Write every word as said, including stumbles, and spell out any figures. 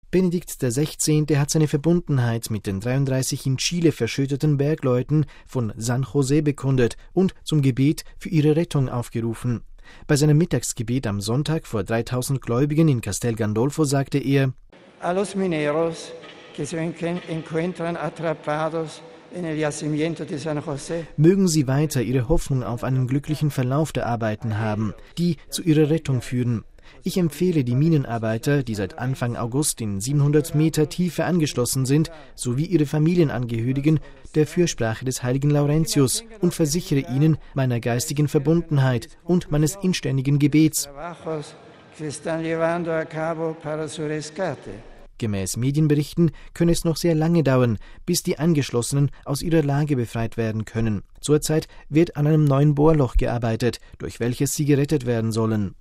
Benedikt der Sechzehnte hat seine Verbundenheit mit den dreiunddreißig in Chile verschütteten Bergleuten von San José bekundet und zum Gebet für ihre Rettung aufgerufen. Bei seinem Mittagsgebet am Sonntag vor dreitausend Gläubigen in Castel Gandolfo sagte er: A los mineros que se encuentran atrapados en el yacimiento de San José. Mögen sie weiter ihre Hoffnung auf einen glücklichen Verlauf der Arbeiten haben, die zu ihrer Rettung führen. Ich empfehle die Minenarbeiter, die seit Anfang August in siebenhundert Meter Tiefe angeschlossen sind, sowie ihre Familienangehörigen, der Fürsprache des heiligen Laurentius und versichere ihnen meiner geistigen Verbundenheit und meines inständigen Gebets. Gemäß Medienberichten könne es noch sehr lange dauern, bis die Angeschlossenen aus ihrer Lage befreit werden können. Zurzeit wird an einem neuen Bohrloch gearbeitet, durch welches sie gerettet werden sollen.